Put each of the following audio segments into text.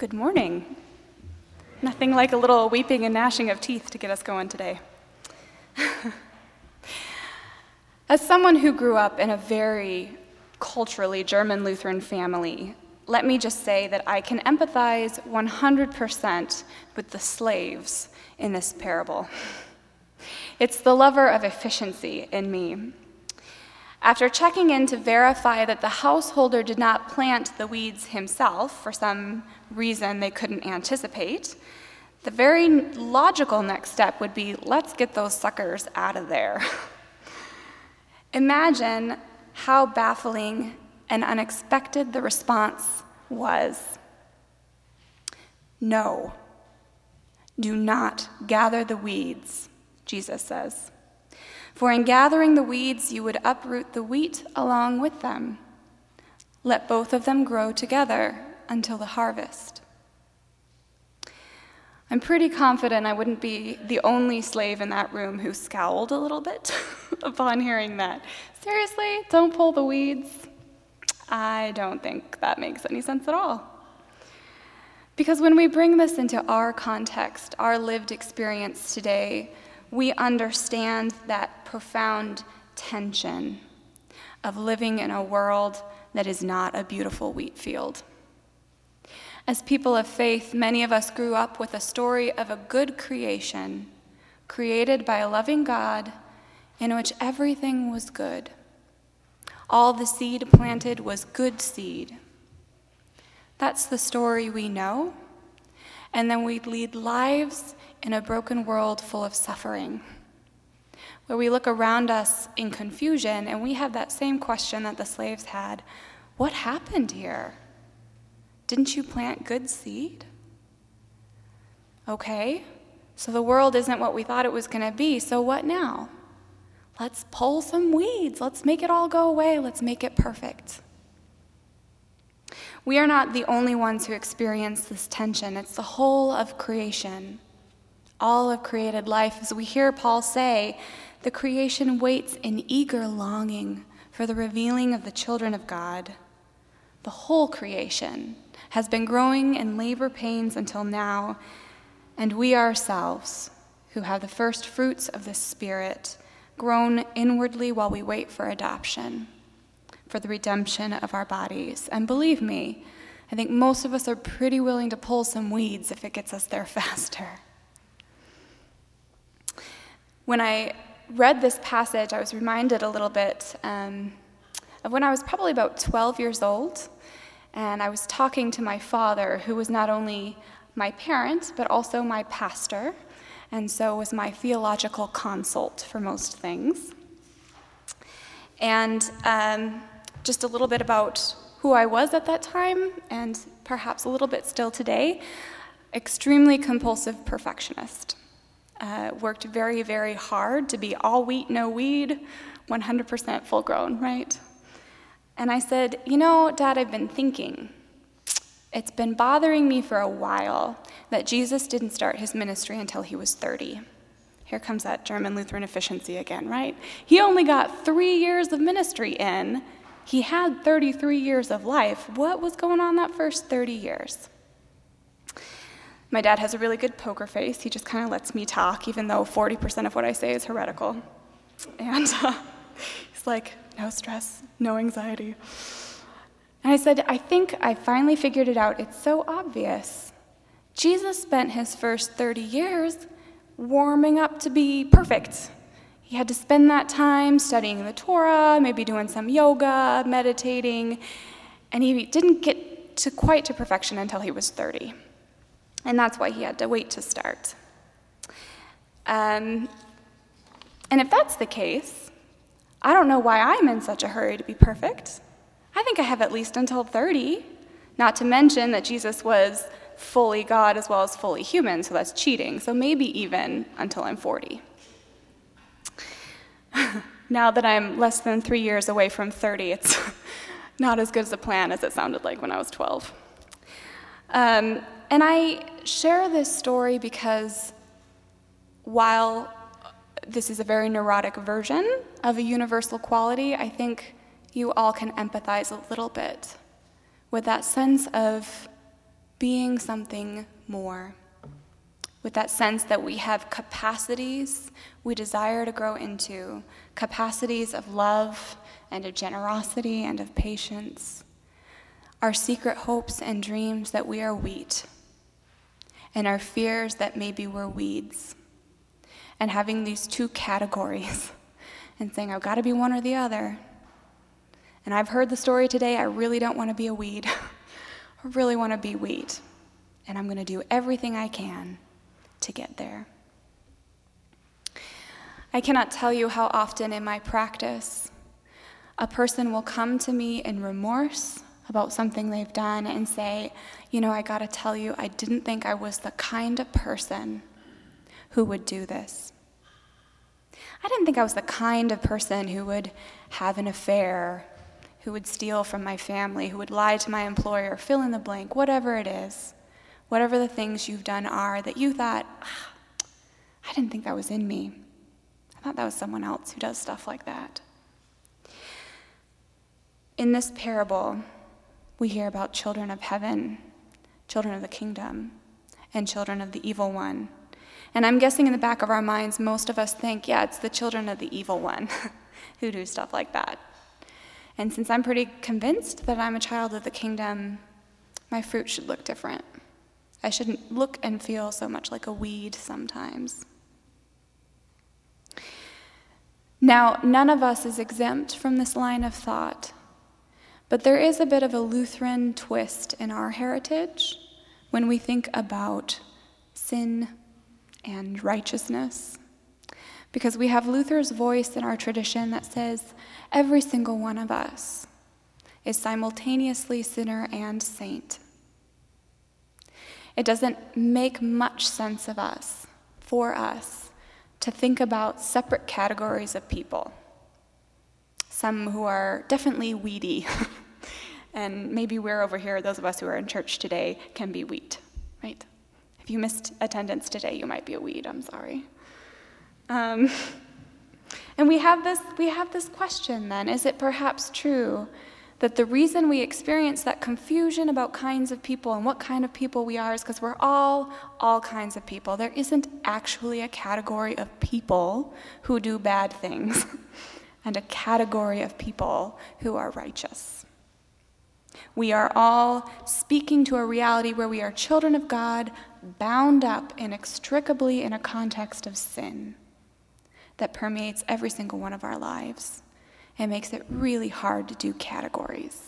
Good morning. Nothing like a little weeping and gnashing of teeth to get us going today. As someone who grew up in a very culturally German Lutheran family, let me just say that I can empathize 100% with the slaves in this parable. It's the lover of efficiency in me. After checking in to verify that the householder did not plant the weeds himself for some reason they couldn't anticipate, the very logical next step would be, let's get those suckers out of there. Imagine how baffling and unexpected the response was. No, do not gather the weeds, Jesus says. For in gathering the weeds, you would uproot the wheat along with them. Let both of them grow together until the harvest. I'm pretty confident I wouldn't be the only slave in that room who scowled a little bit upon hearing that. Seriously, don't pull the weeds? I don't think that makes any sense at all. Because when we bring this into our context, our lived experience today, we understand that profound tension of living in a world that is not a beautiful wheat field. As people of faith, many of us grew up with a story of a good creation, created by a loving God, in which everything was good. All the seed planted was good seed. That's the story we know, and then we lead lives in a broken world full of suffering, where we look around us in confusion and we have that same question that the slaves had. What happened here? Didn't you plant good seed? Okay, so the world isn't what we thought it was going to be, so what now? Let's pull some weeds. Let's make it all go away. Let's make it perfect. We are not the only ones who experience this tension. It's the whole of creation. All of created life, as we hear Paul say, the creation waits in eager longing for the revealing of the children of God. The whole creation has been growing in labor pains until now, and we ourselves, who have the first fruits of the Spirit, groan inwardly while we wait for adoption, for the redemption of our bodies. And believe me, I think most of us are pretty willing to pull some weeds if it gets us there faster. When I read this passage, I was reminded a little bit of when I was probably about 12 years old, and I was talking to my father, who was not only my parent, but also my pastor, and so was my theological consult for most things. And just a little bit about who I was at that time, and perhaps a little bit still today. Extremely compulsive perfectionist. Worked very, very hard to be all wheat, no weed, 100% full grown, right? And I said, Dad, I've been thinking. It's been bothering me for a while that Jesus didn't start his ministry until he was 30. Here comes that German Lutheran efficiency again, right? He only got 3 years of ministry in. He had 33 years of life. What was going on that first 30 years? My dad has a really good poker face. He just kind of lets me talk, even though 40% of what I say is heretical. And he's like, no stress, no anxiety. And I said, I think I finally figured it out. It's so obvious. Jesus spent his first 30 years warming up to be perfect. He had to spend that time studying the Torah, maybe doing some yoga, meditating, and he didn't get quite to perfection until he was 30. And that's why he had to wait to start. And if that's the case, I don't know why I'm in such a hurry to be perfect. I think I have at least until 30, not to mention that Jesus was fully God as well as fully human, so that's cheating. So maybe even until I'm 40. Now that I'm less than 3 years away from 30, it's not as good as a plan as it sounded like when I was 12. And I share this story because while this is a very neurotic version of a universal quality, I think you all can empathize a little bit with that sense of being something more, with that sense that we have capacities we desire to grow into, capacities of love and of generosity and of patience, our secret hopes and dreams that we are wheat, and our fears that maybe we're weeds, and having these two categories and saying, I've got to be one or the other. And I've heard the story today, I really don't want to be a weed. I really want to be wheat. And I'm going to do everything I can to get there. I cannot tell you how often in my practice a person will come to me in remorse about something they've done and say, I got to tell you, I didn't think I was the kind of person who would do this. I didn't think I was the kind of person who would have an affair, who would steal from my family, who would lie to my employer, fill in the blank, whatever it is, whatever the things you've done are that you thought, I didn't think that was in me. I thought that was someone else who does stuff like that. In this parable, we hear about children of heaven, children of the kingdom, and children of the evil one. And I'm guessing in the back of our minds, most of us think, it's the children of the evil one who do stuff like that. And since I'm pretty convinced that I'm a child of the kingdom, my fruit should look different. I shouldn't look and feel so much like a weed sometimes. Now, none of us is exempt from this line of thought, but there is a bit of a Lutheran twist in our heritage when we think about sin and righteousness. Because we have Luther's voice in our tradition that says every single one of us is simultaneously sinner and saint. It doesn't make much sense for us, to think about separate categories of people. Some who are definitely weedy, and maybe we're over here, those of us who are in church today, can be wheat, right? If you missed attendance today, you might be a weed, I'm sorry. And we have this question then, is it perhaps true that the reason we experience that confusion about kinds of people and what kind of people we are is because we're all kinds of people. There isn't actually a category of people who do bad things and a category of people who are righteous. We are all speaking to a reality where we are children of God, bound up inextricably in a context of sin that permeates every single one of our lives and makes it really hard to do categories.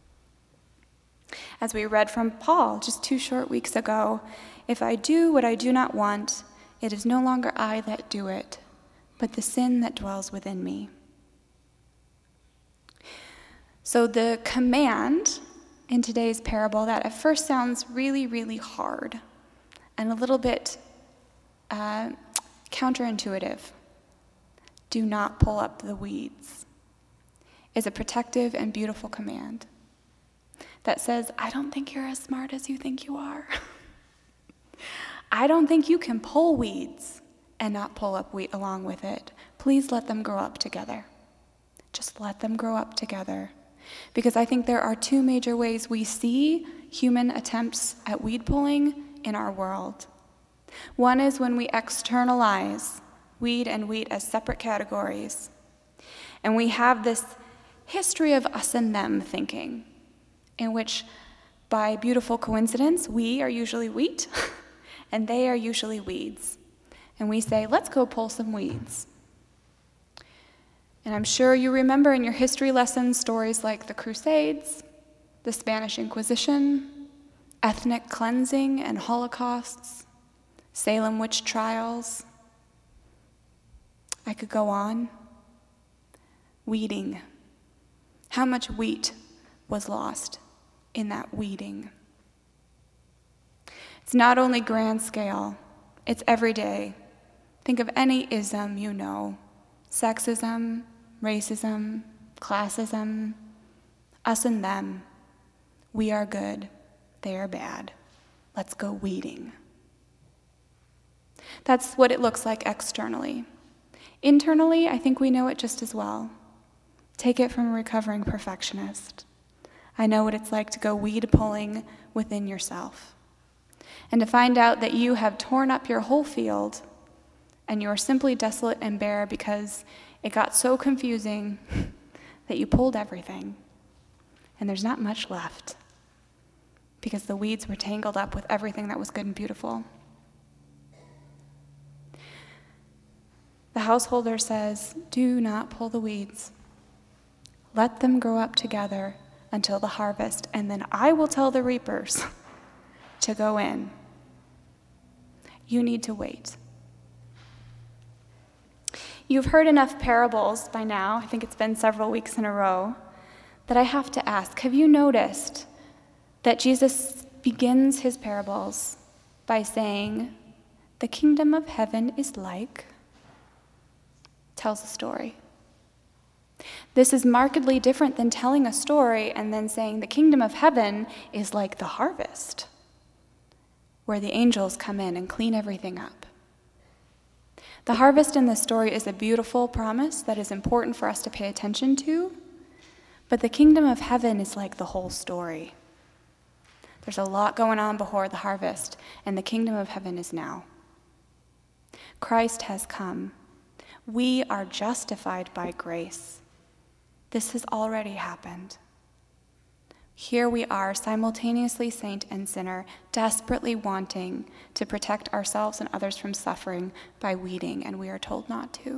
As we read from Paul just 2 short weeks ago, if I do what I do not want, it is no longer I that do it, but the sin that dwells within me. So the command in today's parable that at first sounds really, really hard and a little bit counterintuitive, do not pull up the weeds, is a protective and beautiful command that says, I don't think you're as smart as you think you are. I don't think you can pull weeds and not pull up wheat along with it. Please let them grow up together. Just let them grow up together. Because I think there are 2 major ways we see human attempts at weed pulling in our world. One is when we externalize weed and wheat as separate categories. And we have this history of us and them thinking, in which, by beautiful coincidence, we are usually wheat, and they are usually weeds. And we say, let's go pull some weeds. And I'm sure you remember in your history lessons stories like the Crusades, the Spanish Inquisition, ethnic cleansing and holocausts, Salem witch trials. I could go on. Weeding. How much wheat was lost in that weeding? It's not only grand scale, it's everyday. Think of any ism you know. Sexism, racism, classism, us and them. We are good, they are bad. Let's go weeding. That's what it looks like externally. Internally, I think we know it just as well. Take it from a recovering perfectionist. I know what it's like to go weed pulling within yourself. and to find out that you have torn up your whole field and you are simply desolate and bare because it got so confusing that you pulled everything and there's not much left because the weeds were tangled up with everything that was good and beautiful. The householder says, do not pull the weeds. Let them grow up together until the harvest, and then I will tell the reapers to go in. You need to wait. You've heard enough parables by now, I think it's been several weeks in a row, that I have to ask, have you noticed that Jesus begins his parables by saying, the kingdom of heaven is like, tells a story. This is markedly different than telling a story and then saying the kingdom of heaven is like the harvest, where the angels come in and clean everything up. The harvest in this story is a beautiful promise that is important for us to pay attention to, but the kingdom of heaven is like the whole story. There's a lot going on before the harvest, and the kingdom of heaven is now. Christ has come. We are justified by grace. This has already happened. Here we are, simultaneously saint and sinner, desperately wanting to protect ourselves and others from suffering by weeding, and we are told not to.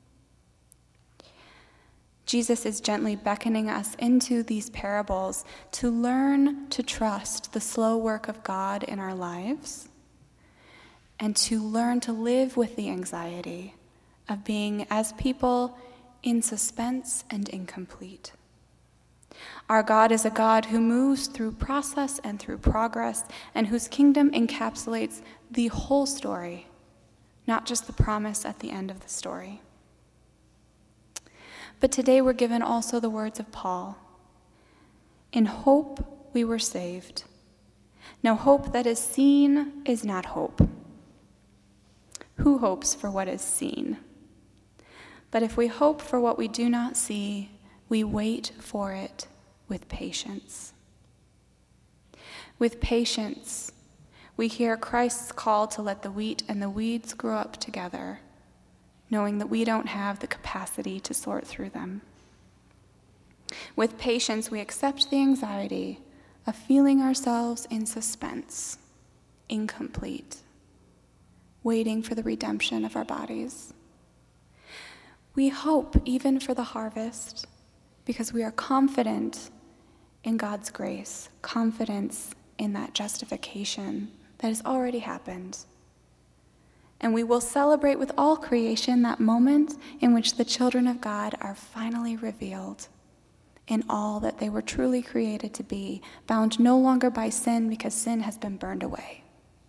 Jesus is gently beckoning us into these parables to learn to trust the slow work of God in our lives and to learn to live with the anxiety of being, as people, in suspense and incomplete. Our God is a God who moves through process and through progress, and whose kingdom encapsulates the whole story, not just the promise at the end of the story. But today we're given also the words of Paul. In hope we were saved. Now hope that is seen is not hope. Who hopes for what is seen? But if we hope for what we do not see, we wait for it with patience. With patience, we hear Christ's call to let the wheat and the weeds grow up together, knowing that we don't have the capacity to sort through them. With patience, we accept the anxiety of feeling ourselves in suspense, incomplete, waiting for the redemption of our bodies. We hope even for the harvest because we are confident in God's grace, confidence in that justification that has already happened. And we will celebrate with all creation that moment in which the children of God are finally revealed in all that they were truly created to be, bound no longer by sin because sin has been burned away.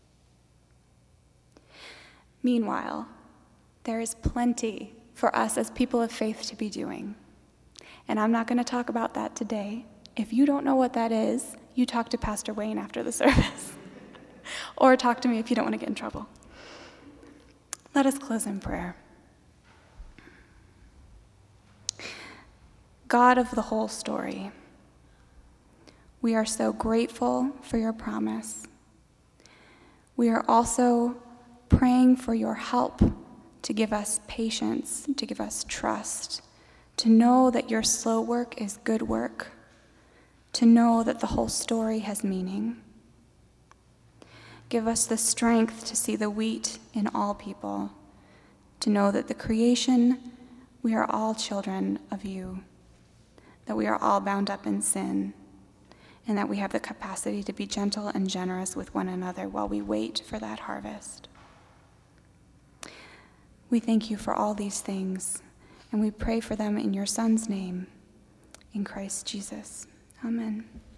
Meanwhile, there is plenty for us as people of faith to be doing. And I'm not going to talk about that today. If you don't know what that is, you talk to Pastor Wayne after the service. Or talk to me if you don't want to get in trouble. Let us close in prayer. God of the whole story, we are so grateful for your promise. We are also praying for your help to give us patience, to give us trust, to know that your slow work is good work, to know that the whole story has meaning. Give us the strength to see the wheat in all people, to know that the creation, we are all children of you, that we are all bound up in sin, and that we have the capacity to be gentle and generous with one another while we wait for that harvest. We thank you for all these things, and we pray for them in your Son's name, in Christ Jesus. Amen.